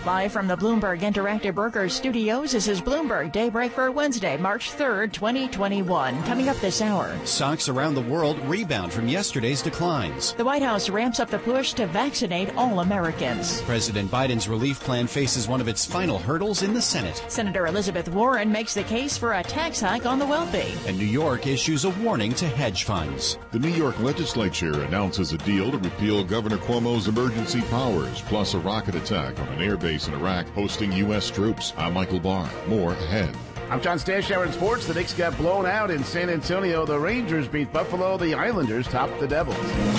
Live from the Bloomberg Interactive Brokers Studios, this is Bloomberg Daybreak for Wednesday, March 3rd, 2021. Coming up this hour. Stocks around the world rebound from yesterday's declines. The White House ramps up the push to vaccinate all Americans. President Biden's relief plan faces one of its final hurdles in the Senate. Senator Elizabeth Warren makes the case for a tax hike on the wealthy. And New York issues a warning to hedge funds. The New York legislature announces a deal to repeal Governor Cuomo's emergency powers, plus a rocket attack on an airbase in Iraq hosting U.S. troops. I'm Michael Barr. More ahead. I'm John Stashower in sports. The Knicks got blown out in San Antonio. The Rangers beat Buffalo. The Islanders topped the Devils.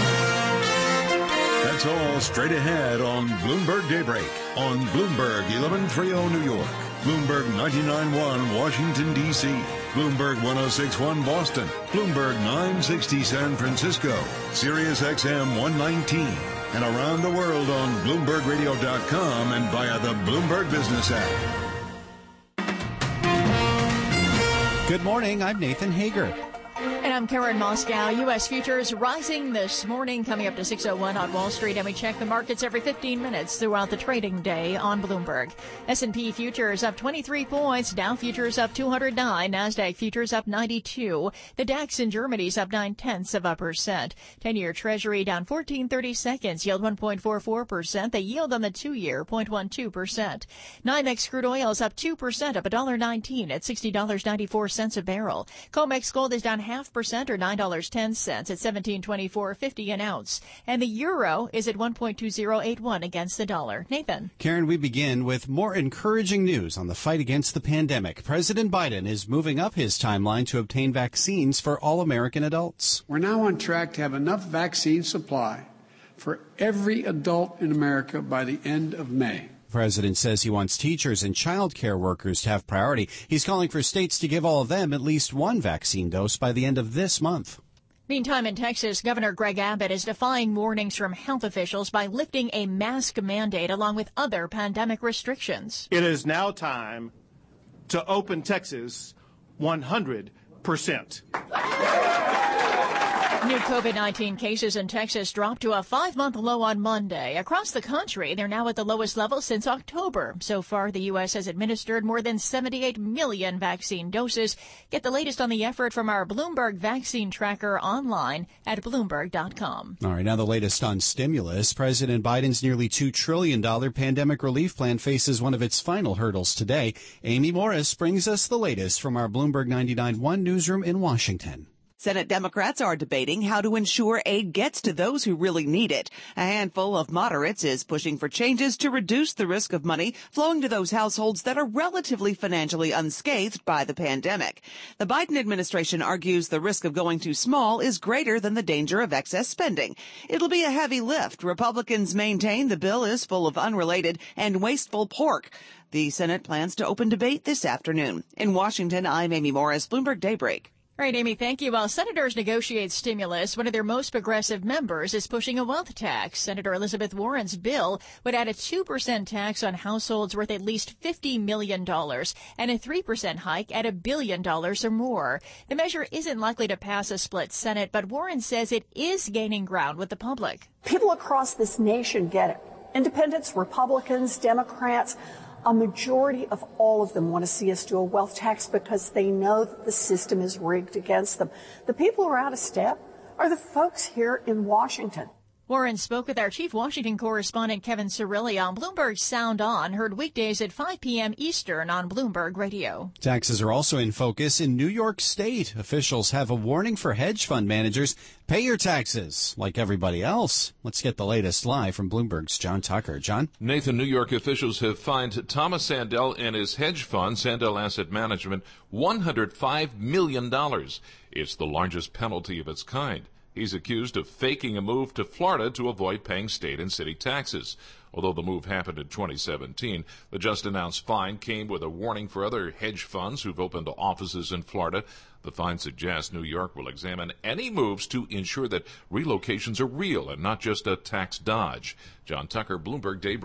That's all straight ahead on Bloomberg Daybreak on Bloomberg 1130 New York, Bloomberg 99.1 Washington, D.C., Bloomberg 106.1 Boston, Bloomberg 960 San Francisco, Sirius XM 119, and around the world on BloombergRadio.com and via the Bloomberg Business app. Good morning, I'm Nathan Hager. And I'm Karen Moscow. U.S. futures rising this morning, coming up to 6:01 on Wall Street. And we check the markets every 15 minutes throughout the trading day on Bloomberg. S&P futures up 23 points. Dow futures up 209. NASDAQ futures up 92. The DAX in Germany's up 0.9%. 10-year Treasury down 14.30 seconds. Yield 1.44%. The yield on the 2-year 0.12%. NYMEX crude oil is up 2%, up $1.19 at $60.94 a barrel. COMEX gold is down 0.5% or $9.10 at $17.2450 an ounce. And the euro is at 1.2081 against the dollar. Nathan. Karen, we begin with more encouraging news on the fight against the pandemic. President Biden is moving up his timeline to obtain vaccines for all American adults. We're now on track to have enough vaccine supply for every adult in America by the end of May. The president says he wants teachers and child care workers to have priority. He's calling for states to give all of them at least one vaccine dose by the end of this month. Meantime, in Texas, Governor Greg Abbott is defying warnings from health officials by lifting a mask mandate along with other pandemic restrictions. It is now time to open Texas 100%. New COVID-19 cases in Texas dropped to a 5-month low on Monday. Across the country, they're now at the lowest level since October. So far, the U.S. has administered more than 78 million vaccine doses. Get the latest on the effort from our Bloomberg Vaccine Tracker online at Bloomberg.com. All right, now the latest on stimulus. President Biden's nearly $2 trillion pandemic relief plan faces one of its final hurdles today. Amy Morris brings us the latest from our Bloomberg 99.1 newsroom in Washington. Senate Democrats are debating how to ensure aid gets to those who really need it. A handful of moderates is pushing for changes to reduce the risk of money flowing to those households that are relatively financially unscathed by the pandemic. The Biden administration argues the risk of going too small is greater than the danger of excess spending. It'll be a heavy lift. Republicans maintain the bill is full of unrelated and wasteful pork. The Senate plans to open debate this afternoon. In Washington, I'm Amy Morris, Bloomberg Daybreak. All right, Amy, thank you. While senators negotiate stimulus, one of their most progressive members is pushing a wealth tax. Senator Elizabeth Warren's bill would add a 2% tax on households worth at least $50 million and a 3% hike at $1 billion or more. The measure isn't likely to pass a split Senate, but Warren says it is gaining ground with the public. People across this nation get it. Independents, Republicans, Democrats. A majority of all of them want to see us do a wealth tax because they know that the system is rigged against them. The people who are out of step are the folks here in Washington. Warren spoke with our chief Washington correspondent Kevin Cirilli on Bloomberg Sound On, heard weekdays at 5 p.m. Eastern on Bloomberg Radio. Taxes are also in focus in New York State. Officials have a warning for hedge fund managers. Pay your taxes like everybody else. Let's get the latest live from Bloomberg's John Tucker. John? Nathan, New York officials have fined Thomas Sandell and his hedge fund, Sandell Asset Management, $105 million. It's the largest penalty of its kind. He's accused of faking a move to Florida to avoid paying state and city taxes. Although the move happened in 2017, the just-announced fine came with a warning for other hedge funds who've opened offices in Florida. The fine suggests New York will examine any moves to ensure that relocations are real and not just a tax dodge. John Tucker, Bloomberg Daybreak.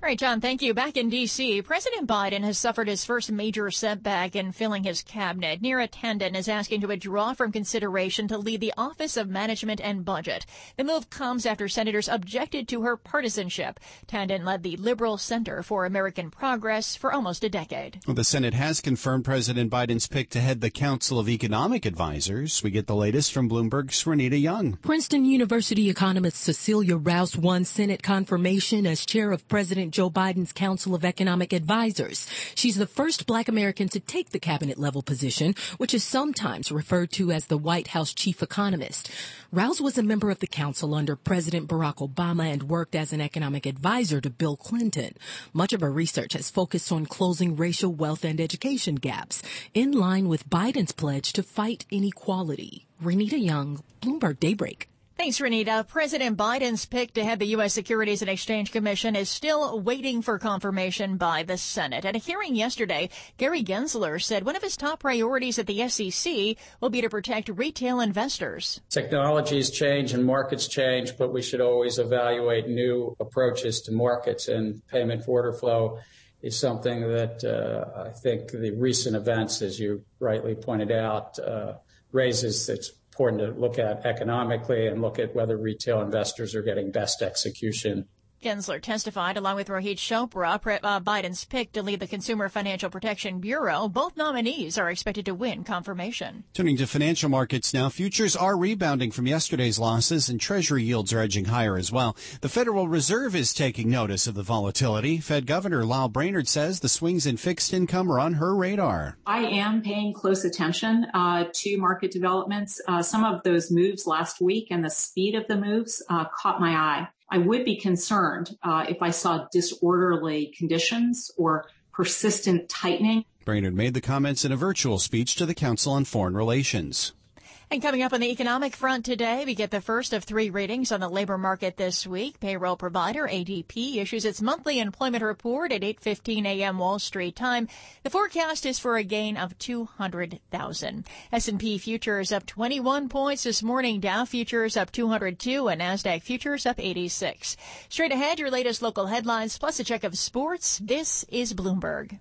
All right, John, thank you. Back in D.C., President Biden has suffered his first major setback in filling his cabinet. Neera Tanden is asking to withdraw from consideration to lead the Office of Management and Budget. The move comes after senators objected to her partisanship. Tanden led the Liberal Center for American Progress for almost a decade. Well, the Senate has confirmed President Biden's pick to head the Council of Economic Advisors. We get the latest from Bloomberg's Renita Young. Princeton University economist Cecilia Rouse won Senate confirmation as chair of President Joe Biden's Council of Economic Advisors. She's the first Black American to take the cabinet-level position, which is sometimes referred to as the White House chief economist. Rouse was a member of the council under President Barack Obama and worked as an economic advisor to Bill Clinton. Much of her research has focused on closing racial, wealth, and education gaps, in line with Biden's pledge to fight inequality. Renita Young, Bloomberg Daybreak. Thanks, Renita. President Biden's pick to head the U.S. Securities and Exchange Commission is still waiting for confirmation by the Senate. At a hearing yesterday, Gary Gensler said one of his top priorities at the SEC will be to protect retail investors. Technologies change and markets change, but we should always evaluate new approaches to markets, and payment for order flow is something that I think the recent events, as you rightly pointed out, raises. It's important to look at economically and look at whether retail investors are getting best execution. Gensler testified, along with Rohit Chopra, Biden's pick to lead the Consumer Financial Protection Bureau. Both nominees are expected to win confirmation. Turning to financial markets now, futures are rebounding from yesterday's losses, and Treasury yields are edging higher as well. The Federal Reserve is taking notice of the volatility. Fed Governor Lael Brainard says the swings in fixed income are on her radar. I am paying close attention to market developments. Some of those moves last week and the speed of the moves caught my eye. I would be concerned if I saw disorderly conditions or persistent tightening. Brainard made the comments in a virtual speech to the Council on Foreign Relations. And coming up on the economic front today, we get the first of three readings on the labor market this week. Payroll provider ADP issues its monthly employment report at 8:15 a.m. Wall Street time. The forecast is for a gain of 200,000. S&P futures up 21 points this morning. Dow futures up 202 and NASDAQ futures up 86. Straight ahead, your latest local headlines plus a check of sports. This is Bloomberg.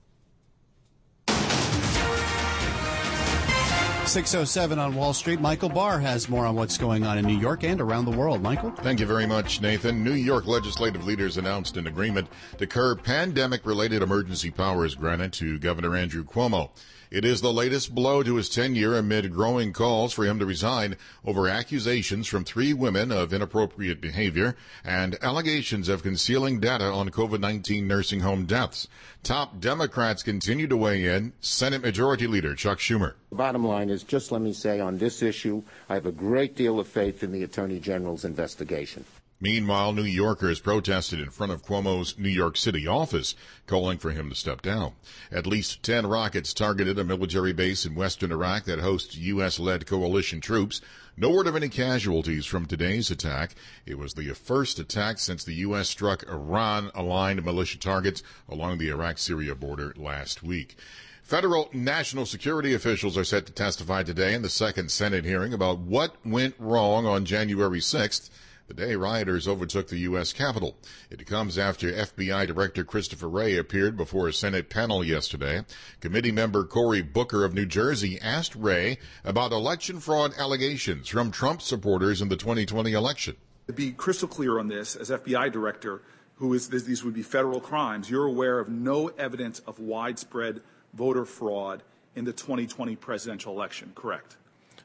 6:07 on Wall Street. Michael Barr has more on what's going on in New York and around the world. Michael? Thank you very much, Nathan. New York legislative leaders announced an agreement to curb pandemic-related emergency powers granted to Governor Andrew Cuomo. It is the latest blow to his tenure amid growing calls for him to resign over accusations from three women of inappropriate behavior and allegations of concealing data on COVID-19 nursing home deaths. Top Democrats continue to weigh in. Senate Majority Leader Chuck Schumer. The bottom line is, just let me say on this issue, I have a great deal of faith in the Attorney General's investigation. Meanwhile, New Yorkers protested in front of Cuomo's New York City office, calling for him to step down. At least 10 rockets targeted a military base in western Iraq that hosts U.S.-led coalition troops. No word of any casualties from today's attack. It was the first attack since the U.S. struck Iran-aligned militia targets along the Iraq-Syria border last week. Federal national security officials are set to testify today in the second Senate hearing about what went wrong on January 6th. The day rioters overtook the U.S. Capitol. It comes after FBI Director Christopher Wray appeared before a Senate panel yesterday. Committee member Cory Booker of New Jersey asked Wray about election fraud allegations from Trump supporters in the 2020 election. To be crystal clear on this, as FBI Director, these would be federal crimes, you're aware of no evidence of widespread voter fraud in the 2020 presidential election, correct?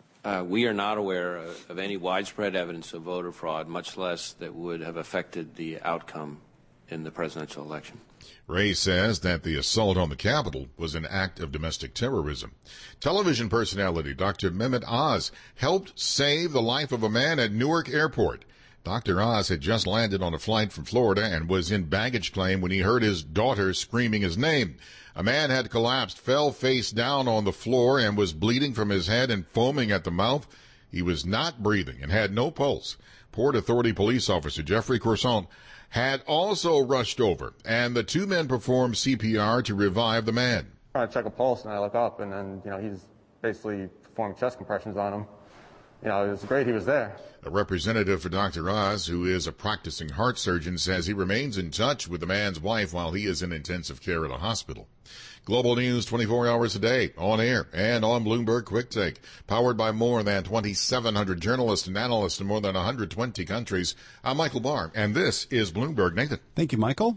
We are not aware of any widespread evidence of voter fraud, much less that would have affected the outcome in the presidential election. Wray says that the assault on the Capitol was an act of domestic terrorism. Television personality Dr. Mehmet Oz helped save the life of a man at Newark Airport. Dr. Oz had just landed on a flight from Florida and was in baggage claim when he heard his daughter screaming his name. A man had collapsed, fell face down on the floor, and was bleeding from his head and foaming at the mouth. He was not breathing and had no pulse. Port Authority police officer Jeffrey Coursant had also rushed over, and the two men performed CPR to revive the man. Trying to check a pulse, and I look up, and then, he's basically performing chest compressions on him. it was great he was there. A representative for Dr. Oz, who is a practicing heart surgeon, says he remains in touch with the man's wife while he is in intensive care at a hospital. Global news 24 hours a day, on air and on Bloomberg Quick Take. Powered by more than 2,700 journalists and analysts in more than 120 countries. I'm Michael Barr, and this is Bloomberg. Nathan. Thank you, Michael.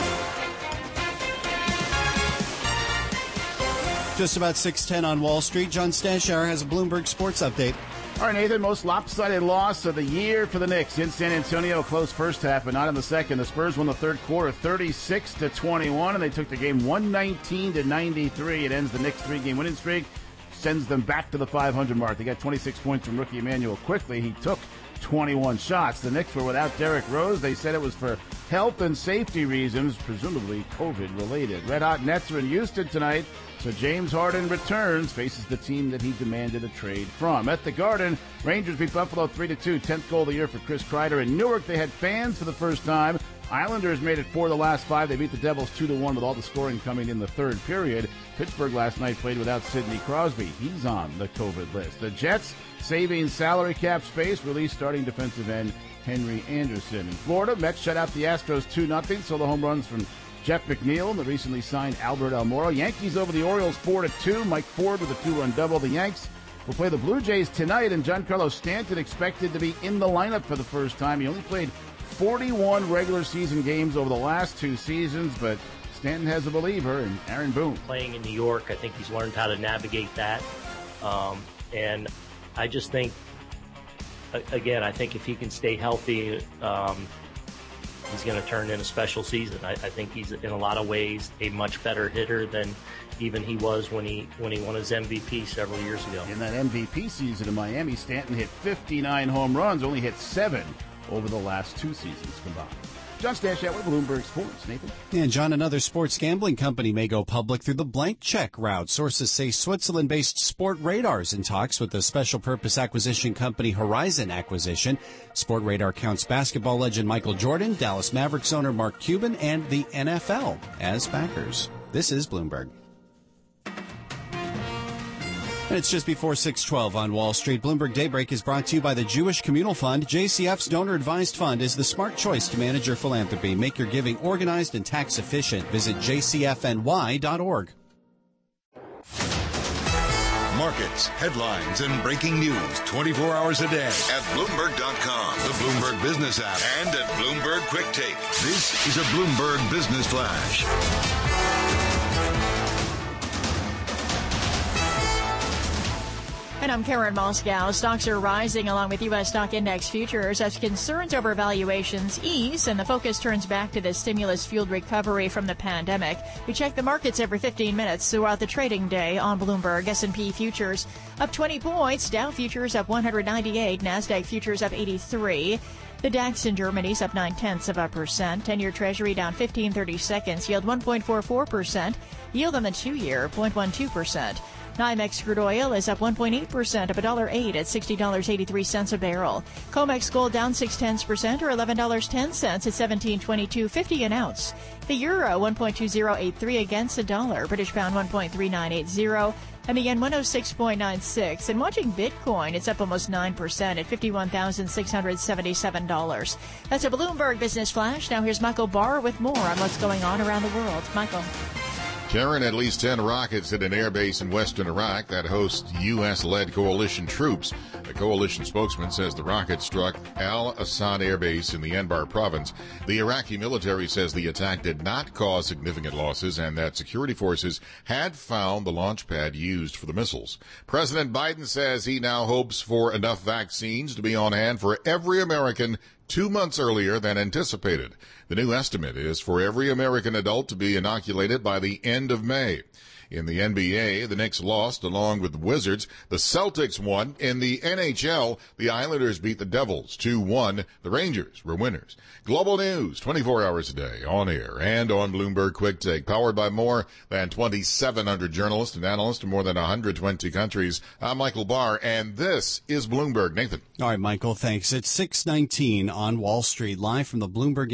Just about 6:10 on Wall Street. John Stashauer has a Bloomberg Sports update. All right, Nathan, most lopsided loss of the year for the Knicks in San Antonio. Close first half, but not in the second. The Spurs won the third quarter 36-21, and they took the game 119-93. It ends the Knicks' 3-game winning streak, sends them back to the 500 mark. They got 26 points from rookie Emmanuel Quickly. He took 21 shots. The Knicks were without Derrick Rose. They said it was for health and safety reasons, presumably COVID-related. Red Hot Nets are in Houston tonight. So James Harden returns, faces the team that he demanded a trade from. At the Garden, Rangers beat Buffalo 3-2, 10th goal of the year for Chris Kreider. In Newark, they had fans for the first time. Islanders made it 4 the last 5. They beat the Devils 2-1 with all the scoring coming in the third period. Pittsburgh last night played without Sidney Crosby. He's on the COVID list. The Jets, saving salary cap space, released starting defensive end Henry Anderson. In Florida, Mets shut out the Astros 2-0, so the home runs from Jeff McNeil and the recently signed Albert Almora. Yankees over the Orioles 4-2. Mike Ford with a 2-run double. The Yanks will play the Blue Jays tonight, and Giancarlo Stanton expected to be in the lineup for the first time. He only played 41 regular season games over the last 2 seasons, but Stanton has a believer in Aaron Boone. Playing in New York, I think he's learned how to navigate that. And I just think, again, I think if he can stay healthy, he's going to turn in a special season. I think he's in a lot of ways a much better hitter than even he was when he won his MVP several years ago. In that MVP season in Miami, Stanton hit 59 home runs, only hit 7 over the last 2 seasons combined. John Stashauer with Bloomberg Sports. Nathan? And John, another sports gambling company may go public through the blank check route. Sources say Switzerland-based Sport Radar is in talks with the special purpose acquisition company Horizon Acquisition. Sport Radar counts basketball legend Michael Jordan, Dallas Mavericks owner Mark Cuban, and the NFL as backers. This is Bloomberg. And it's just before 6:12 on Wall Street. Bloomberg Daybreak is brought to you by the Jewish Communal Fund. JCF's donor-advised fund is the smart choice to manage your philanthropy. Make your giving organized and tax efficient. Visit jcfny.org. Markets, headlines, and breaking news 24 hours a day at Bloomberg.com, the Bloomberg Business app, and at Bloomberg Quick Take. This is a Bloomberg Business Flash. And I'm Karen Moscow. Stocks are rising along with U.S. stock index futures as concerns over valuations ease and the focus turns back to the stimulus-fueled recovery from the pandemic. We check the markets every 15 minutes throughout the trading day on Bloomberg. S&P futures up 20 points. Dow futures up 198. NASDAQ futures up 83. The DAX in Germany is up 0.9%. 10-year Treasury down 15/30 seconds. Yield 1.44%. Yield on the 2-year 0.12%. NYMEX crude oil is up 1.8%, up $1.08 at $60.83 a barrel. COMEX gold down 0.6% or $11.10 at $17.2250 an ounce. The euro 1.2083 against the dollar. British pound 1.3980. And the yen 106.96. And watching Bitcoin, it's up almost 9% at $51,677. That's a Bloomberg Business Flash. Now here's Michael Barr with more on what's going on around the world. Michael. Karen, at least 10 rockets hit an airbase in western Iraq that hosts U.S.-led coalition troops. A coalition spokesman says the rocket struck Al-Assad Air Base in the Anbar province. The Iraqi military says the attack did not cause significant losses and that security forces had found the launch pad used for the missiles. President Biden says he now hopes for enough vaccines to be on hand for every American 2 months earlier than anticipated. The new estimate is for every American adult to be inoculated by the end of May. In the NBA, the Knicks lost along with the Wizards. The Celtics won. In the NHL, the Islanders beat the Devils 2-1. The Rangers were winners. Global news 24 hours a day on air and on Bloomberg Quick Take, powered by more than 2,700 journalists and analysts in more than 120 countries. I'm Michael Barr, and this is Bloomberg. Nathan. All right, Michael, thanks. It's 6:19 on Wall Street, live from the Bloomberg Interactive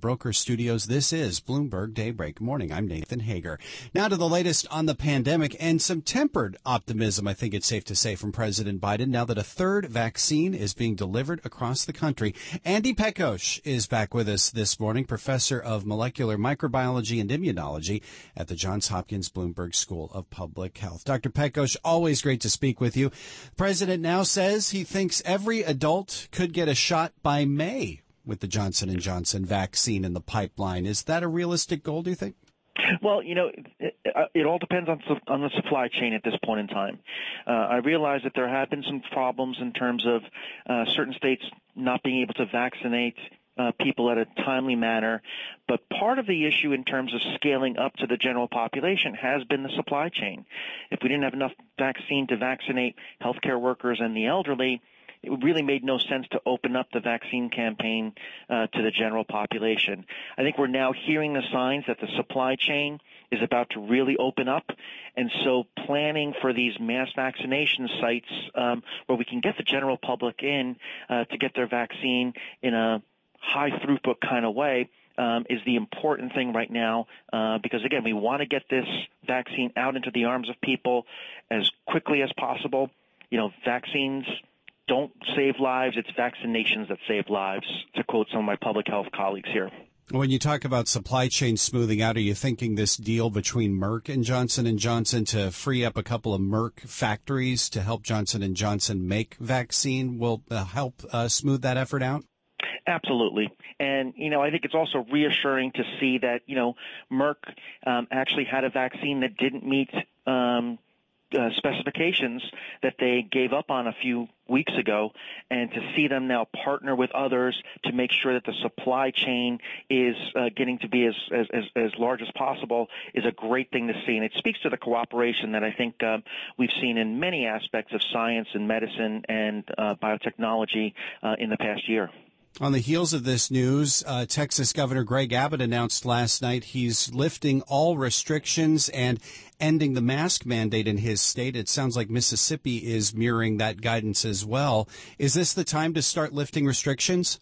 Broker Studios. This is Bloomberg Daybreak. Good morning. I'm Nathan Hager. Now to the latest on the pandemic and some tempered optimism, I think it's safe to say, from President Biden now that a third vaccine is being delivered across the country. Andy Pekos is back with us this morning, professor of molecular microbiology and immunology at the Johns Hopkins Bloomberg School of Public Health. Dr. Pekos, always great to speak with you. The president now says he thinks every adult could get a shot by May with the Johnson & Johnson vaccine in the pipeline. Is that a realistic goal, do you think? Well, it all depends on the supply chain at this point in time. I realize that there have been some problems in terms of certain states not being able to vaccinate people at a timely manner, but part of the issue in terms of scaling up to the general population has been the supply chain. If we didn't have enough vaccine to vaccinate healthcare workers and the elderly, it really made no sense to open up the vaccine campaign to the general population. I think we're now hearing the signs that the supply chain is about to really open up, and so planning for these mass vaccination sites where we can get the general public in to get their vaccine in a high throughput kind of way is the important thing right now because, again, we want to get this vaccine out into the arms of people as quickly as possible. Vaccines don't save lives, it's vaccinations that save lives, to quote some of my public health colleagues here. When you talk about supply chain smoothing out, are you thinking this deal between Merck and Johnson & Johnson to free up a couple of Merck factories to help Johnson & Johnson make vaccine will help smooth that effort out? Absolutely. And, I think it's also reassuring to see that, Merck actually had a vaccine that didn't meet specifications that they gave up on a few weeks ago, and to see them now partner with others to make sure that the supply chain is getting to be as large as possible is a great thing to see. And it speaks to the cooperation that I think we've seen in many aspects of science and medicine and biotechnology in the past year. On the heels of this news, Texas Governor Greg Abbott announced last night he's lifting all restrictions and ending the mask mandate in his state. It sounds like Mississippi is mirroring that guidance as well. Is this the time to start lifting restrictions?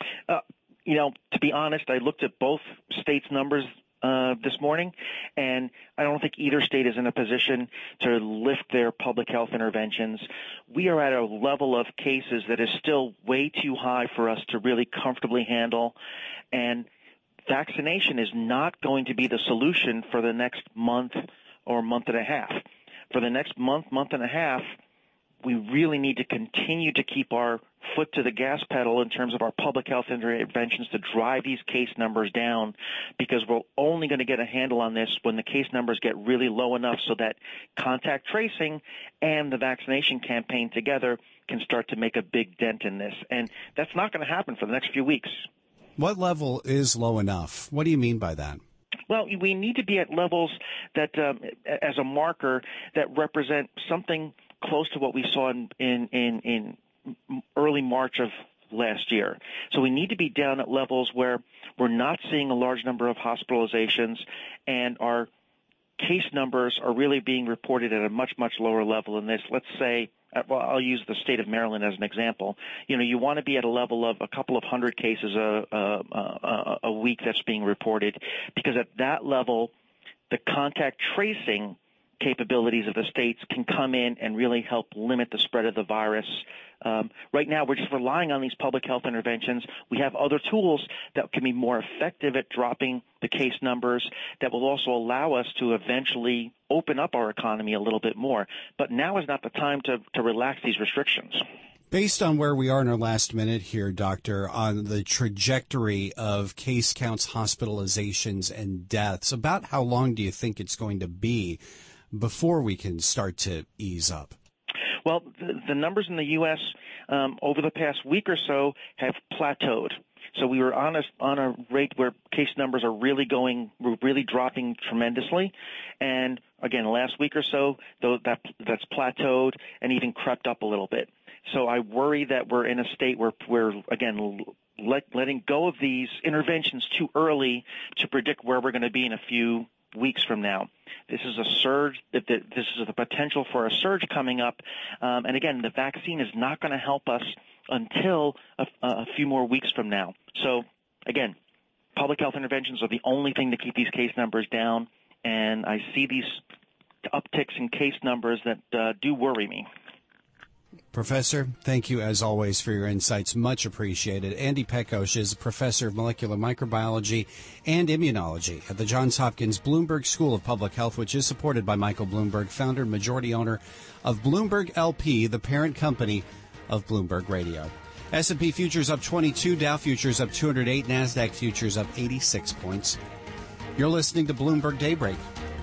To be honest, I looked at both states' numbers this morning, and I don't think either state is in a position to lift their public health interventions. We are at a level of cases that is still way too high for us to really comfortably handle, and vaccination is not going to be the solution for the next month or month and a half. For the next month and a half, we really need to continue to keep our foot to the gas pedal in terms of our public health interventions to drive these case numbers down, because we're only going to get a handle on this when the case numbers get really low enough so that contact tracing and the vaccination campaign together can start to make a big dent in this. And that's not going to happen for the next few weeks. What level is low enough? What do you mean by that? Well, we need to be at levels that, as a marker, that represent something close to what we saw in early March of last year. So we need to be down at levels where we're not seeing a large number of hospitalizations and our case numbers are really being reported at a much, much lower level than this. Let's say, well, I'll use the state of Maryland as an example. You want to be at a level of a couple of hundred cases a week that's being reported, because at that level, the contact tracing capabilities of the states can come in and really help limit the spread of the virus. Right now, we're just relying on these public health interventions. We have other tools that can be more effective at dropping the case numbers that will also allow us to eventually open up our economy a little bit more. But now is not the time to relax these restrictions. Based on where we are in our last minute here, Doctor, on the trajectory of case counts, hospitalizations, and deaths, about how long do you think it's going to be before we can start to ease up? Well, the numbers in the U.S. Over the past week or so have plateaued. So we were on a rate where case numbers are really dropping tremendously. And again, last week or so, that's plateaued and even crept up a little bit. So I worry that we're in a state where we're, again, letting go of these interventions too early to predict where we're going to be in a few weeks from now. This is a surge. This is the potential for a surge coming up. And again, the vaccine is not going to help us until a few more weeks from now. So again, public health interventions are the only thing to keep these case numbers down, and I see these upticks in case numbers that do worry me. Professor, thank you as always for your insights. Much appreciated. Andy Pekos is professor of molecular microbiology and immunology at the Johns Hopkins Bloomberg School of Public Health, which is supported by Michael Bloomberg, founder and majority owner of Bloomberg LP, the parent company of Bloomberg Radio. S&P futures up 22, Dow futures up 208, NASDAQ futures up 86 points. You're listening to Bloomberg Daybreak.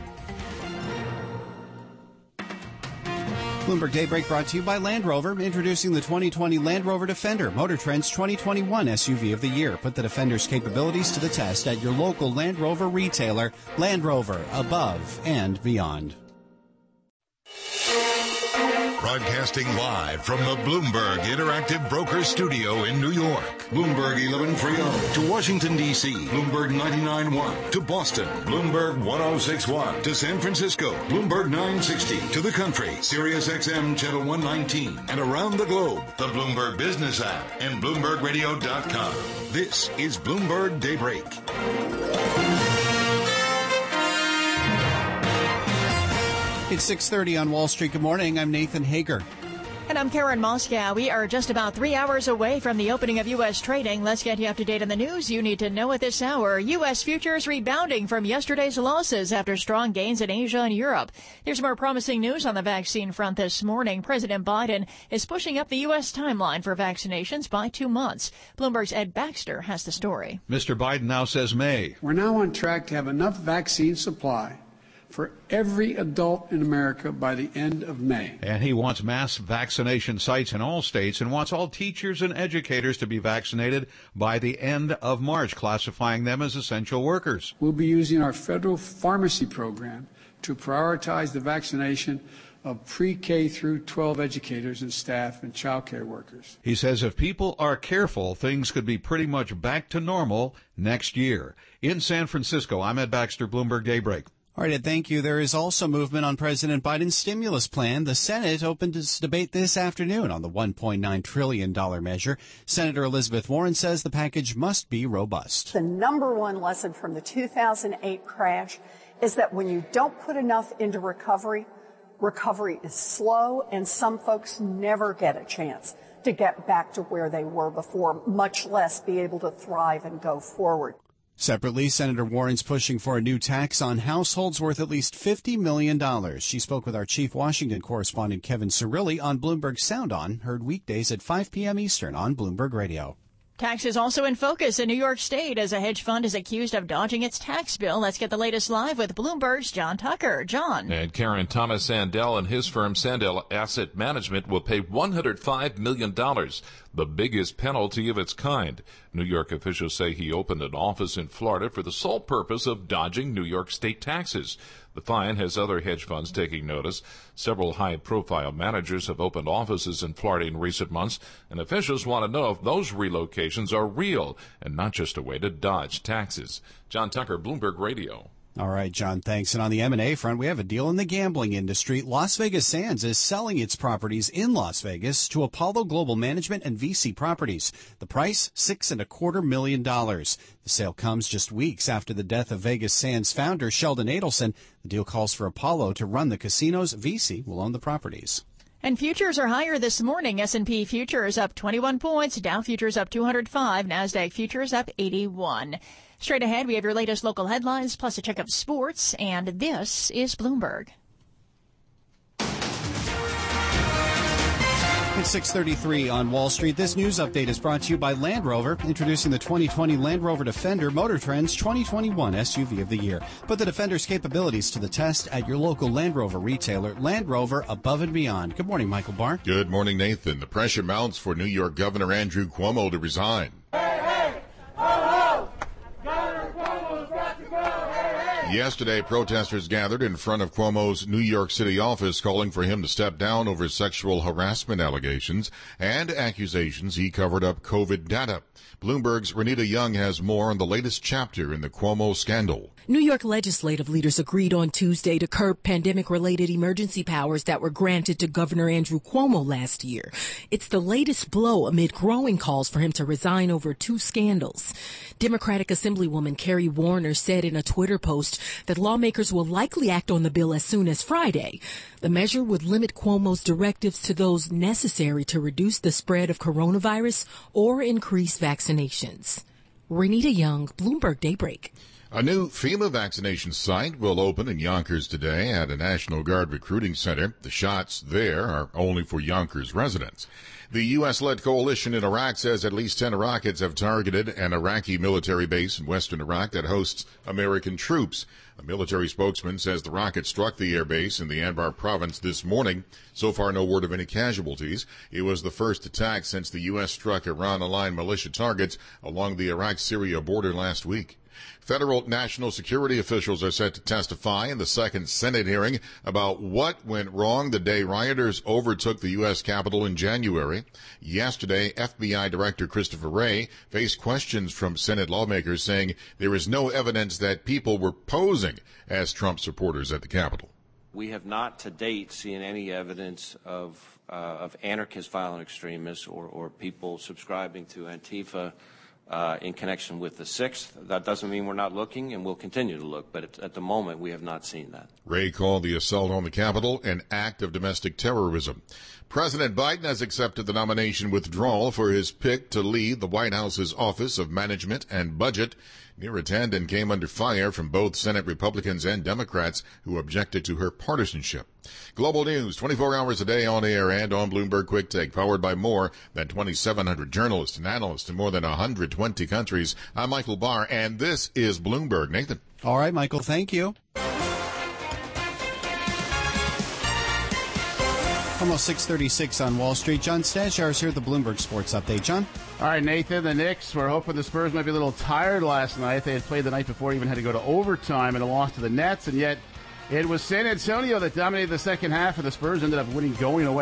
Bloomberg Daybreak brought to you by Land Rover, introducing the 2020 Land Rover Defender, Motor Trend's 2021 SUV of the year. Put the Defender's capabilities to the test at your local Land Rover retailer. Land Rover, above and beyond. Broadcasting live from the Bloomberg Interactive Broker Studio in New York. Bloomberg 1130 to Washington, D.C. Bloomberg 99.1 to Boston. Bloomberg 106.1 to San Francisco. Bloomberg 960 to the country. Sirius XM Channel 119. And around the globe, the Bloomberg Business app and BloombergRadio.com. This is Bloomberg Daybreak. It's 6:30 on Wall Street. Good morning. I'm Nathan Hager. And I'm Karen Moscow. We are just about 3 hours away from the opening of U.S. trading. Let's get you up to date on the news you need to know at this hour. U.S. futures rebounding from yesterday's losses after strong gains in Asia and Europe. There's more promising news on the vaccine front this morning. President Biden is pushing up the U.S. timeline for vaccinations by 2 months. Bloomberg's Ed Baxter has the story. Mr. Biden now says May. We're now on track to have enough vaccine supply for every adult in America by the end of May. And he wants mass vaccination sites in all states and wants all teachers and educators to be vaccinated by the end of March, classifying them as essential workers. We'll be using our federal pharmacy program to prioritize the vaccination of pre-K through 12 educators and staff and child care workers. He says if people are careful, things could be pretty much back to normal next year. In San Francisco, I'm Ed Baxter, Bloomberg Daybreak. All right, Ed, thank you. There is also movement on President Biden's stimulus plan. The Senate opened its debate this afternoon on the $1.9 trillion measure. Senator Elizabeth Warren says the package must be robust. The number one lesson from the 2008 crash is that when you don't put enough into recovery, recovery is slow, and some folks never get a chance to get back to where they were before, much less be able to thrive and go forward. Separately, Senator Warren's pushing for a new tax on households worth at least $50 million. She spoke with our chief Washington correspondent, Kevin Cirilli, on Bloomberg Sound On, heard weekdays at 5 p.m. Eastern on Bloomberg Radio. Taxes also in focus in New York State as a hedge fund is accused of dodging its tax bill. Let's get the latest live with Bloomberg's John Tucker. John. And Karen, Thomas Sandell and his firm Sandell Asset Management will pay $105 million, the biggest penalty of its kind. New York officials say he opened an office in Florida for the sole purpose of dodging New York state taxes. The fine has other hedge funds taking notice. Several high-profile managers have opened offices in Florida in recent months, and officials want to know if those relocations are real and not just a way to dodge taxes. John Tucker, Bloomberg Radio. All right, John, thanks. And on the M&A front, we have a deal in the gambling industry. Las Vegas Sands is selling its properties in Las Vegas to Apollo Global Management and VC Properties. The price, $6.25 million. The sale comes just weeks after the death of Vegas Sands founder Sheldon Adelson. The deal calls for Apollo to run the casinos. VC will own the properties. And futures are higher this morning. S&P futures up 21 points. Dow futures up 205. NASDAQ futures up 81. Straight ahead, we have your latest local headlines, plus a check of sports, and this is Bloomberg. It's 6:33 on Wall Street. This news update is brought to you by Land Rover, introducing the 2020 Land Rover Defender, Motor Trend's 2021 SUV of the year. Put the Defender's capabilities to the test at your local Land Rover retailer. Land Rover, above and beyond. Good morning, Michael Barr. Good morning, Nathan. The pressure mounts for New York Governor Andrew Cuomo to resign. Yesterday, protesters gathered in front of Cuomo's New York City office calling for him to step down over sexual harassment allegations and accusations he covered up COVID data. Bloomberg's Renita Young has more on the latest chapter in the Cuomo scandal. New York legislative leaders agreed on Tuesday to curb pandemic-related emergency powers that were granted to Governor Andrew Cuomo last year. It's the latest blow amid growing calls for him to resign over two scandals. Democratic Assemblywoman Kerry Warner said in a Twitter post that lawmakers will likely act on the bill as soon as Friday. The measure would limit Cuomo's directives to those necessary to reduce the spread of coronavirus or increase vaccinations. Renita Young, Bloomberg Daybreak. A new FEMA vaccination site will open in Yonkers today at a National Guard recruiting center. The shots there are only for Yonkers residents. The U.S.-led coalition in Iraq says at least 10 rockets have targeted an Iraqi military base in western Iraq that hosts American troops. A military spokesman says the rocket struck the air base in the Anbar province this morning. So far, no word of any casualties. It was the first attack since the U.S. struck Iran-aligned militia targets along the Iraq-Syria border last week. Federal national security officials are set to testify in the second Senate hearing about what went wrong the day rioters overtook the U.S. Capitol in January. Yesterday, FBI Director Christopher Wray faced questions from Senate lawmakers saying there is no evidence that people were posing as Trump supporters at the Capitol. We have not to date seen any evidence of anarchist violent extremists or people subscribing to Antifa in connection with the 6th. That doesn't mean we're not looking, and we'll continue to look, but at the moment we have not seen that. Wray called the assault on the Capitol an act of domestic terrorism. President Biden has accepted the nomination withdrawal for his pick to lead the White House's Office of Management and Budget. Neera Tanden came under fire from both Senate Republicans and Democrats who objected to her partisanship. Global news, 24 hours a day on air and on Bloomberg Quick Take, powered by more than 2,700 journalists and analysts in more than 120 countries. I'm Michael Barr, and this is Bloomberg. Nathan. All right, Michael, thank you. Almost 6:36 on Wall Street. John Stashower is here at the Bloomberg Sports Update. John? All right, Nathan, the Knicks were hoping the Spurs might be a little tired last night. They had played the night before, even had to go to overtime in a loss to the Nets, and yet it was San Antonio that dominated the second half, and the Spurs ended up winning going away,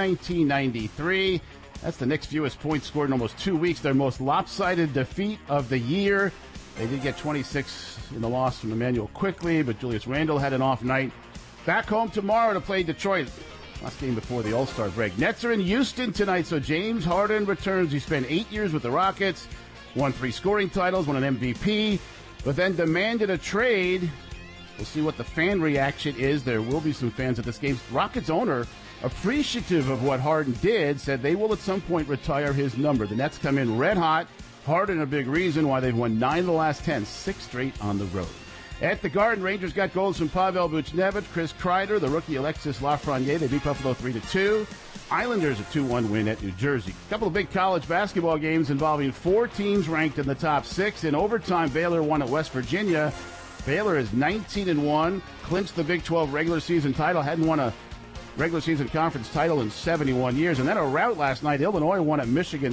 119-93. That's the Knicks' fewest points scored in almost 2 weeks, their most lopsided defeat of the year. They did get 26 in the loss from Emmanuel Quickley, but Julius Randle had an off night. Back home tomorrow to play Detroit. Last game before the All-Star break. Nets are in Houston tonight, so James Harden returns. He spent 8 years with the Rockets, won 3 scoring titles, won an MVP, but then demanded a trade. We'll see what the fan reaction is. There will be some fans at this game. Rockets owner, appreciative of what Harden did, said they will at some point retire his number. The Nets come in red hot. Harden a big reason why they've won 9 of the last 10, 6 straight on the road. At the Garden, Rangers got goals from Pavel Buchnevich, Chris Kreider, the rookie Alexis Lafreniere. They beat Buffalo 3-2. Islanders a 2-1 win at New Jersey. A couple of big college basketball games involving 4 teams ranked in the top 6. In overtime, Baylor won at West Virginia. Baylor is 19-1, clinched the Big 12 regular season title, hadn't won a regular season conference title in 71 years. And then a rout last night. Illinois won at Michigan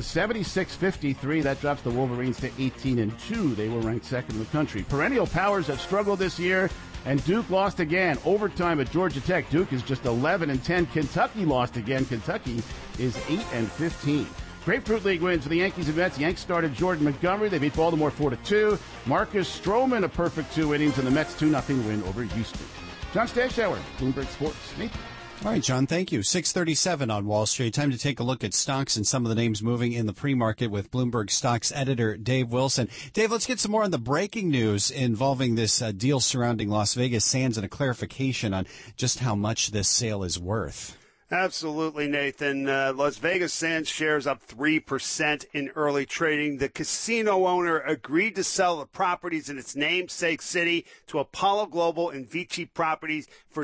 76-53. That drops the Wolverines to 18-2. They were ranked second in the country. Perennial powers have struggled this year, and Duke lost again. Overtime at Georgia Tech. Duke is just 11-10. Kentucky lost again. Kentucky is 8-15. Grapefruit League wins for the Yankees and Mets. Yanks started Jordan Montgomery. They beat Baltimore 4-2. Marcus Stroman a perfect 2 innings, and the Mets 2-0 win over Houston. John Stashower, Bloomberg Sports. Nathan. All right, John, thank you. 6:37 on Wall Street. Time to take a look at stocks and some of the names moving in the pre-market with Bloomberg Stocks editor Dave Wilson. Dave, let's get some more on the breaking news involving this deal surrounding Las Vegas Sands and a clarification on just how much this sale is worth. Absolutely, Nathan. Las Vegas Sands shares up 3% in early trading. The casino owner agreed to sell the properties in its namesake city to Apollo Global and Vici Properties for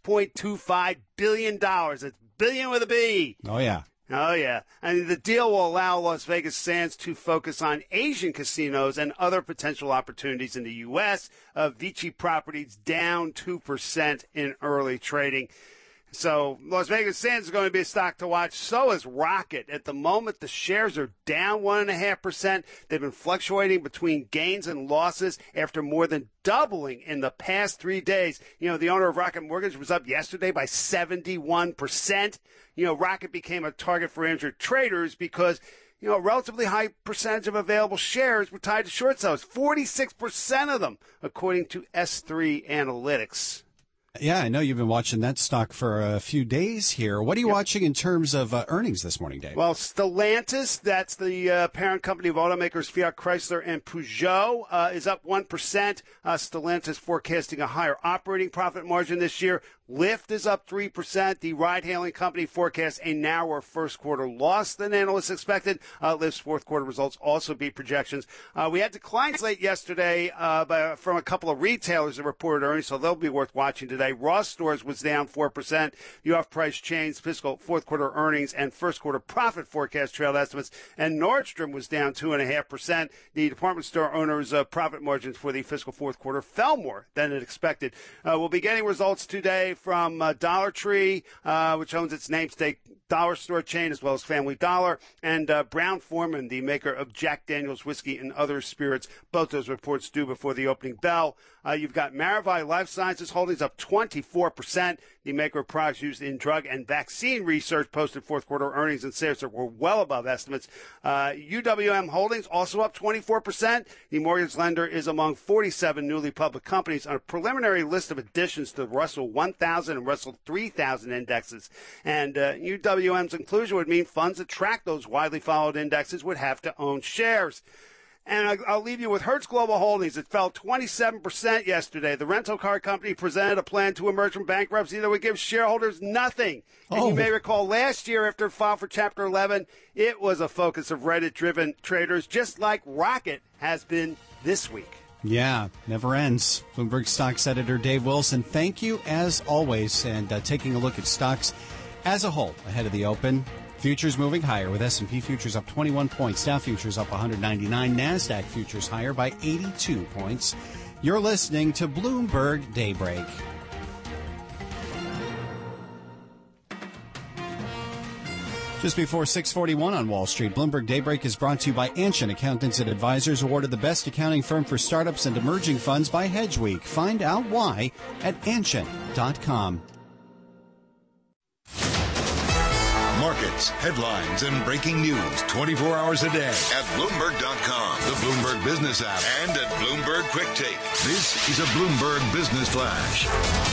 $6.25 billion. That's billion with a B. Oh, yeah. Oh, yeah. And the deal will allow Las Vegas Sands to focus on Asian casinos and other potential opportunities in the U.S. Vici Properties down 2% in early trading. So Las Vegas Sands is going to be a stock to watch. So is Rocket. At the moment, the shares are down 1.5%. They've been fluctuating between gains and losses after more than doubling in the past 3 days. The owner of Rocket Mortgage was up yesterday by 71%. Rocket became a target for injured traders because a relatively high percentage of available shares were tied to short sellers. 46% of them, according to S3 Analytics. Yeah, I know you've been watching that stock for a few days here. What are you watching in terms of earnings this morning, Dave? Well, Stellantis, that's the parent company of automakers Fiat Chrysler and Peugeot, is up 1%. Stellantis forecasting a higher operating profit margin this year. Lyft is up 3%. The ride-hailing company forecasts a narrower first-quarter loss than analysts expected. Lyft's fourth-quarter results also beat projections. We had declines late yesterday from a couple of retailers that reported earnings, so they'll be worth watching today. Ross Stores was down 4%. The off-price chain's fiscal fourth-quarter earnings and first-quarter profit forecast trailed estimates. And Nordstrom was down 2.5%. The department store owner's profit margins for the fiscal fourth quarter fell more than it expected. We'll be getting results today from Dollar Tree, which owns its namesake dollar store chain, as well as Family Dollar, and Brown-Forman, the maker of Jack Daniel's whiskey and other spirits. Both those reports due before the opening bell. You've got Maravai Life Sciences Holdings up 24%. The maker of products used in drug and vaccine research posted fourth quarter earnings and sales that were well above estimates. UWM Holdings also up 24%. The mortgage lender is among 47 newly public companies on a preliminary list of additions to the Russell 1000 and Russell 3000 indexes. And UWM's inclusion would mean funds that track those widely followed indexes would have to own shares. And I'll leave you with Hertz Global Holdings. It fell 27% yesterday. The rental car company presented a plan to emerge from bankruptcy that would give shareholders nothing. And you may recall last year, after it filed for Chapter 11, it was a focus of Reddit-driven traders, just like Rocket has been this week. Yeah, never ends. Bloomberg Stocks editor Dave Wilson, thank you as always. And taking a look at stocks as a whole ahead of the open. Futures moving higher with S&P futures up 21 points, Dow futures up 199, NASDAQ futures higher by 82 points. You're listening to Bloomberg Daybreak. Just before 6:41 on Wall Street, Bloomberg Daybreak is brought to you by Anshin Accountants and Advisors, awarded the best accounting firm for startups and emerging funds by Hedgeweek. Find out why at Anshin.com. Markets, headlines, and breaking news 24 hours a day at Bloomberg.com, the Bloomberg Business app, and at Bloomberg Quick Take. This is a Bloomberg Business Flash.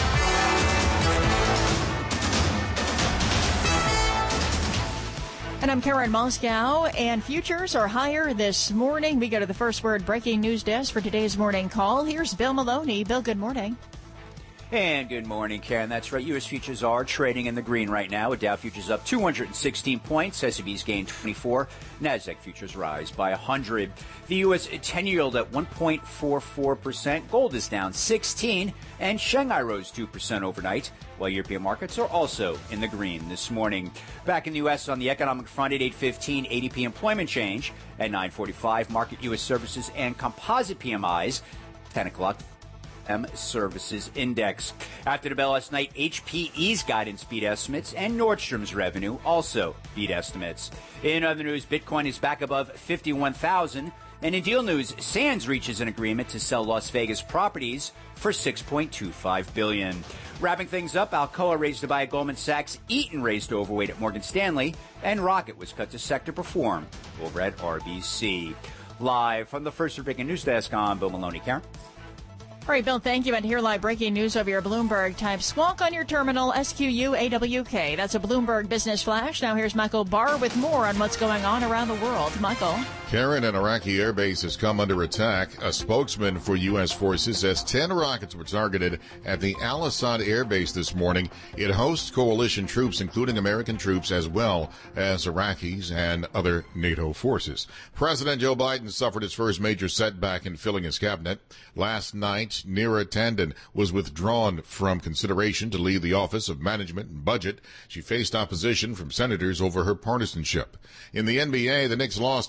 And I'm Karen Moscow, and futures are higher this morning. We go to the First Word breaking news desk for today's morning call. Here's Bill Maloney. Bill, good morning. And good morning, Karen. That's right. U.S. futures are trading in the green right now, with Dow futures up 216 points. S&P's gained 24. NASDAQ futures rise by 100. The U.S. 10-year yield at 1.44%. Gold is down 16. And Shanghai rose 2% overnight, while European markets are also in the green this morning. Back in the U.S. on the economic front at 8:15, ADP employment change. At 9:45, market U.S. services and composite PMIs. 10 o'clock. Services Index. After the bell last night, HPE's guidance beat estimates and Nordstrom's revenue also beat estimates. In other news, Bitcoin is back above 51,000. And in deal news, Sands reaches an agreement to sell Las Vegas properties for $6.25 billion. Wrapping things up, Alcoa raised to buy at Goldman Sachs, Eaton raised to overweight at Morgan Stanley, and Rocket was cut to sector perform over at RBC. Live from the First Breaking News Desk, I'm Bill Maloney. Karen? All right, Bill, thank you. And here live breaking news over your Bloomberg. Type squawk on your terminal, SQUAWK. That's a Bloomberg Business Flash. Now here's Michael Barr with more on what's going on around the world. Michael. Karen, an Iraqi airbase has come under attack. A spokesman for U.S. forces says 10 rockets were targeted at the Al-Assad airbase this morning. It hosts coalition troops, including American troops, as well as Iraqis and other NATO forces. President Joe Biden suffered his first major setback in filling his cabinet. Last night, Neera Tanden was withdrawn from consideration to lead the Office of Management and Budget. She faced opposition from senators over her partisanship. In the NBA, the Knicks lost along with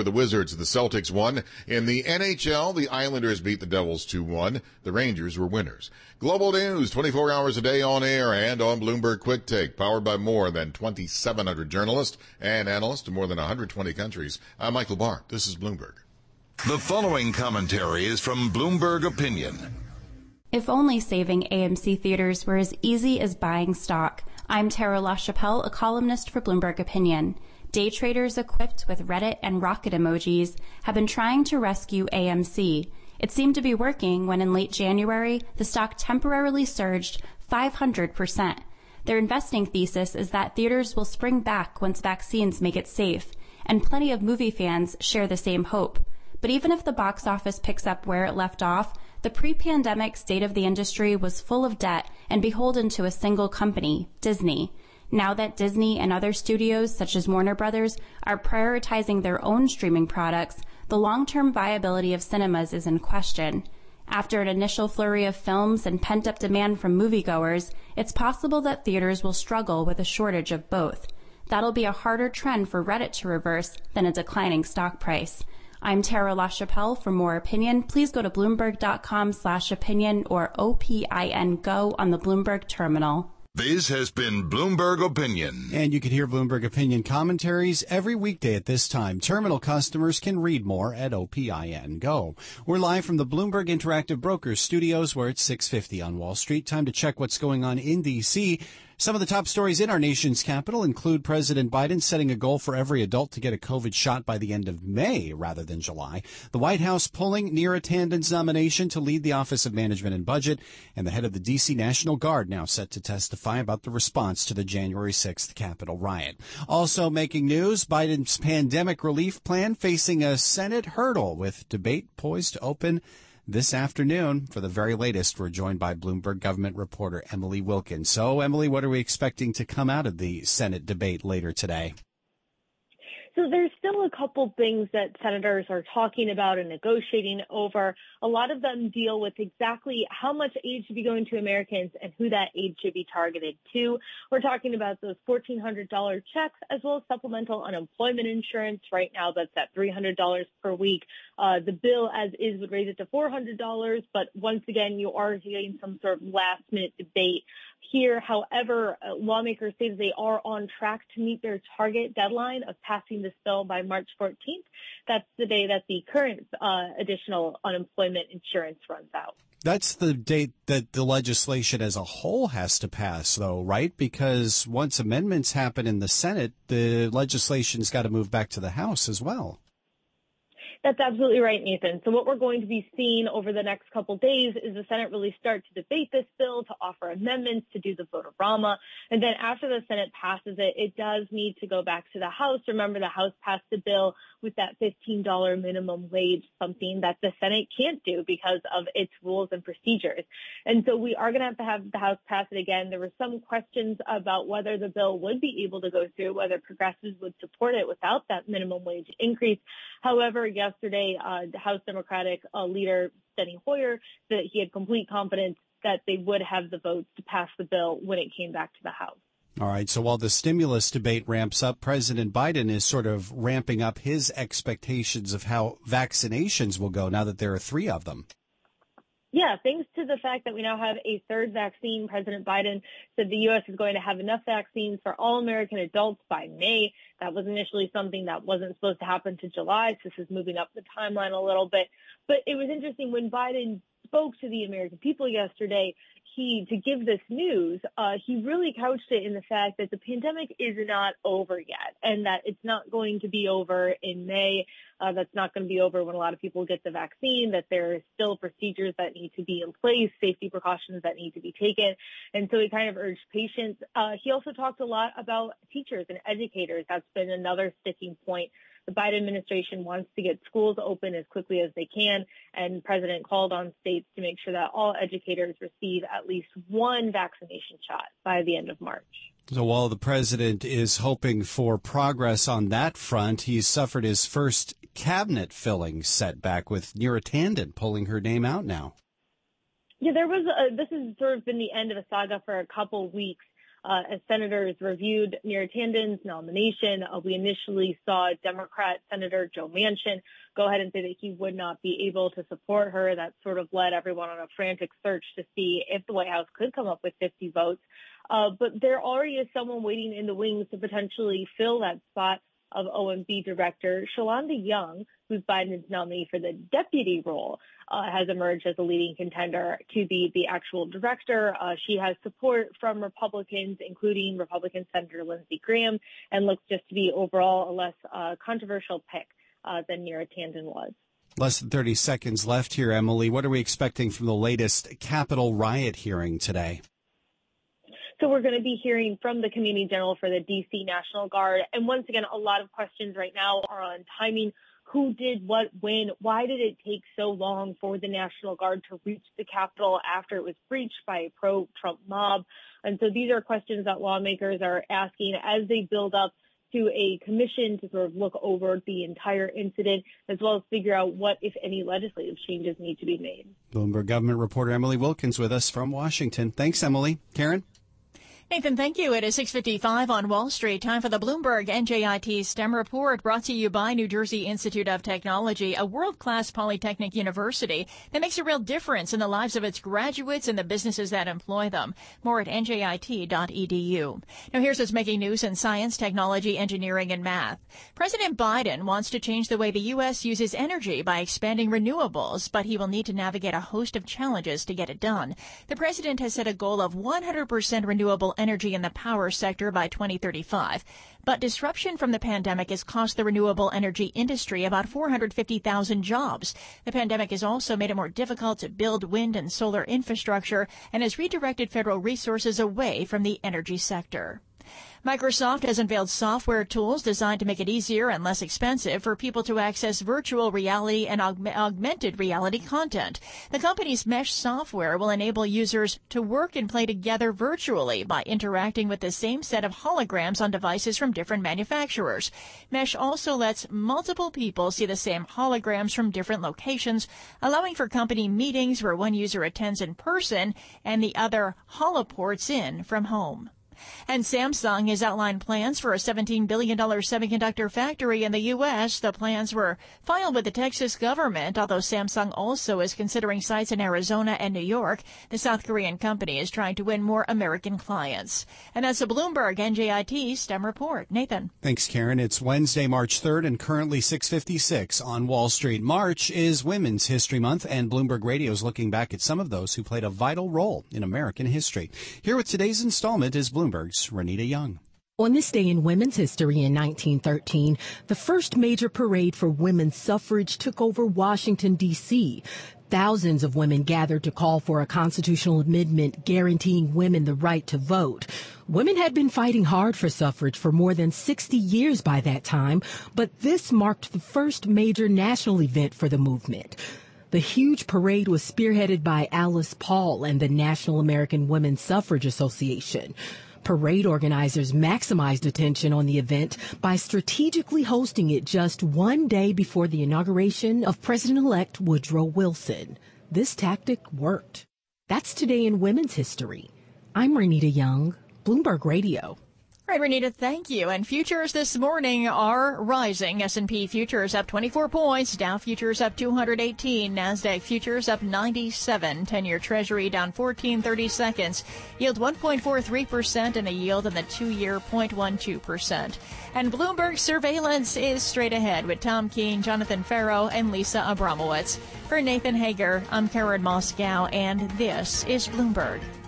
the Wizards. The Celtics won. In the NHL, the Islanders beat the Devils 2-1. The Rangers were winners. Global news, 24 hours a day on air and on Bloomberg Quick Take, powered by more than 2,700 journalists and analysts in more than 120 countries. I'm Michael Barr. This is Bloomberg. The following commentary is from Bloomberg Opinion. If only saving AMC theaters were as easy as buying stock. I'm Tara LaChapelle, a columnist for Bloomberg Opinion. Day traders equipped with Reddit and rocket emojis have been trying to rescue AMC. It seemed to be working when in late January, the stock temporarily surged 500%. Their investing thesis is that theaters will spring back once vaccines make it safe, and plenty of movie fans share the same hope. But even if the box office picks up where it left off, the pre-pandemic state of the industry was full of debt and beholden to a single company, Disney. Now that Disney and other studios, such as Warner Brothers, are prioritizing their own streaming products, the long-term viability of cinemas is in question. After an initial flurry of films and pent-up demand from moviegoers, it's possible that theaters will struggle with a shortage of both. That'll be a harder trend for Reddit to reverse than a declining stock price. I'm Tara LaChapelle. For more opinion, please go to Bloomberg.com/opinion or OPIN Go on the Bloomberg terminal. This has been Bloomberg Opinion. And you can hear Bloomberg Opinion commentaries every weekday at this time. Terminal customers can read more at OPIN Go. We're live from the Bloomberg Interactive Brokers studios where it's 6:50 on Wall Street. Time to check what's going on in D.C. Some of the top stories in our nation's capital include President Biden setting a goal for every adult to get a COVID shot by the end of May rather than July, the White House pulling Neera Tanden's nomination to lead the Office of Management and Budget, and the head of the D.C. National Guard now set to testify about the response to the January 6th Capitol riot. Also making news, Biden's pandemic relief plan facing a Senate hurdle with debate poised to open this afternoon. For the very latest, we're joined by Bloomberg government reporter Emily Wilkins. So, Emily, what are we expecting to come out of the Senate debate later today? So there's still a couple things that senators are talking about and negotiating over. A lot of them deal with exactly how much aid should be going to Americans and who that aid should be targeted to. We're talking about those $1,400 checks as well as supplemental unemployment insurance. Right now, that's at $300 per week. The bill as is would raise it to $400, but once again, you are getting some sort of last-minute debate here. However, lawmakers say that they are on track to meet their target deadline of passing this bill by March 14th. That's the day that the current additional unemployment insurance runs out. That's the date that the legislation as a whole has to pass, though, right? Because once amendments happen in the Senate, the legislation's got to move back to the House as well. That's absolutely right, Nathan. So what we're going to be seeing over the next couple of days is the Senate really start to debate this bill, to offer amendments, to do the vote-a-rama. And then after the Senate passes it, it does need to go back to the House. Remember, the House passed a bill with that $15 minimum wage, something that the Senate can't do because of its rules and procedures. And so we are going to have the House pass it again. There were some questions about whether the bill would be able to go through, whether progressives would support it without that minimum wage increase. However, yesterday, the House Democratic leader, Steny Hoyer, said he had complete confidence that they would have the votes to pass the bill when it came back to the House. All right. So while the stimulus debate ramps up, President Biden is sort of ramping up his expectations of how vaccinations will go now that there are 3 of them. Yeah, thanks to the fact that we now have a third vaccine, President Biden said the U.S. is going to have enough vaccines for all American adults by May. That was initially something that wasn't supposed to happen to July. So this is moving up the timeline a little bit. But it was interesting when Biden spoke to the American people yesterday, to give this news, he really couched it in the fact that the pandemic is not over yet and that it's not going to be over in May. That's not going to be over when a lot of people get the vaccine, that there are still procedures that need to be in place, safety precautions that need to be taken. And so he kind of urged patience. He also talked a lot about teachers and educators. That's been another sticking point. The Biden administration wants to get schools open as quickly as they can, and the president called on states to make sure that all educators receive at least one vaccination shot by the end of March. So while the president is hoping for progress on that front, he's suffered his first cabinet filling setback with Neera Tanden pulling her name out now. Yeah, this has sort of been the end of a saga for a couple weeks. as senators reviewed Neera Tanden's nomination. We initially saw Democrat Senator Joe Manchin go ahead and say that he would not be able to support her. That sort of led everyone on a frantic search to see if the White House could come up with 50 votes. But there already is someone waiting in the wings to potentially fill that spot of OMB Director. Shalanda Young, who's Biden's nominee for the deputy role, has emerged as a leading contender to be the actual director. She has support from Republicans, including Republican Senator Lindsey Graham, and looks just to be overall a less controversial pick than Neera Tanden was. Less than 30 seconds left here, Emily. What are we expecting from the latest Capitol riot hearing today? So we're going to be hearing from the Community General for the D.C. National Guard. And once again, a lot of questions right now are on timing. Who did what when? Why did it take so long for the National Guard to reach the Capitol after it was breached by a pro-Trump mob? And so these are questions that lawmakers are asking as they build up to a commission to sort of look over the entire incident, as well as figure out what, if any, legislative changes need to be made. Bloomberg government reporter Emily Wilkins with us from Washington. Thanks, Emily. Karen? Nathan, thank you. It is 6:55 on Wall Street. Time for the Bloomberg NJIT STEM Report, brought to you by New Jersey Institute of Technology, a world-class polytechnic university that makes a real difference in the lives of its graduates and the businesses that employ them. More at njit.edu. Now here's what's making news in science, technology, engineering, and math. President Biden wants to change the way the U.S. uses energy by expanding renewables, but he will need to navigate a host of challenges to get it done. The president has set a goal of 100% renewable energy in the power sector by 2035. But disruption from the pandemic has cost the renewable energy industry about 450,000 jobs. The pandemic has also made it more difficult to build wind and solar infrastructure and has redirected federal resources away from the energy sector. Microsoft has unveiled software tools designed to make it easier and less expensive for people to access virtual reality and augmented reality content. The company's Mesh software will enable users to work and play together virtually by interacting with the same set of holograms on devices from different manufacturers. Mesh also lets multiple people see the same holograms from different locations, allowing for company meetings where one user attends in person and the other holoports in from home. And Samsung has outlined plans for a $17 billion semiconductor factory in the U.S. The plans were filed with the Texas government, although Samsung also is considering sites in Arizona and New York. The South Korean company is trying to win more American clients. And that's a Bloomberg NJIT STEM Report. Nathan. Thanks, Karen. It's Wednesday, March 3rd, and currently 6:56 on Wall Street. March is Women's History Month, and Bloomberg Radio is looking back at some of those who played a vital role in American history. Here with today's installment is Bloomberg's Renita Young. On this day in women's history in 1913, the first major parade for women's suffrage took over Washington, D.C. Thousands of women gathered to call for a constitutional amendment guaranteeing women the right to vote. Women had been fighting hard for suffrage for more than 60 years by that time, but this marked the first major national event for the movement. The huge parade was spearheaded by Alice Paul and the National American Women's Suffrage Association. Parade organizers maximized attention on the event by strategically hosting it just one day before the inauguration of President-elect Woodrow Wilson. This tactic worked. That's today in women's history. I'm Renita Young, Bloomberg Radio. All right, Renita, thank you. And futures this morning are rising. S&P futures up 24 points. Dow futures up 218. NASDAQ futures up 97. 10-year Treasury down 14.30 seconds. Yield 1.43% and a yield on the 2-year 0.12%. And Bloomberg Surveillance is straight ahead with Tom Keene, Jonathan Farrow, and Lisa Abramowitz. For Nathan Hager, I'm Karen Moscow, and this is Bloomberg.